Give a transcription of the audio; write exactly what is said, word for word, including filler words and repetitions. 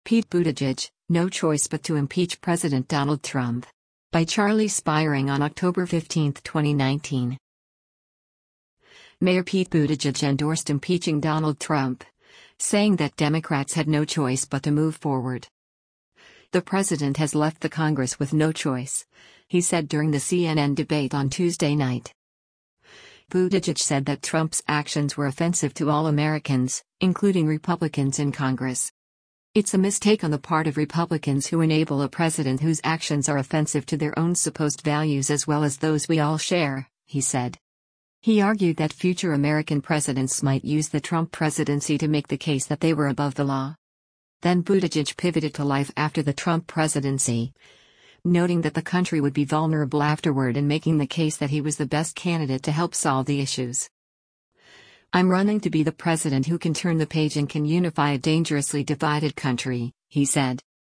Pete Buttigieg, No Choice But to Impeach President Donald Trump. By Charlie Spiring on October fifteenth, twenty nineteen. Mayor Pete Buttigieg endorsed impeaching Donald Trump, saying that Democrats had no choice but to move forward. The president has left the Congress with no choice, he said during the C N N debate on Tuesday night. Buttigieg said that Trump's actions were offensive to all Americans, including Republicans in Congress. It's a mistake on the part of Republicans who enable a president whose actions are offensive to their own supposed values as well as those we all share, he said. He argued that future American presidents might use the Trump presidency to make the case that they were above the law. Then Buttigieg pivoted to life after the Trump presidency, noting that the country would be vulnerable afterward and making the case that he was the best candidate to help solve the issues. "I'm running to be the president who can turn the page and can unify a dangerously divided country," he said.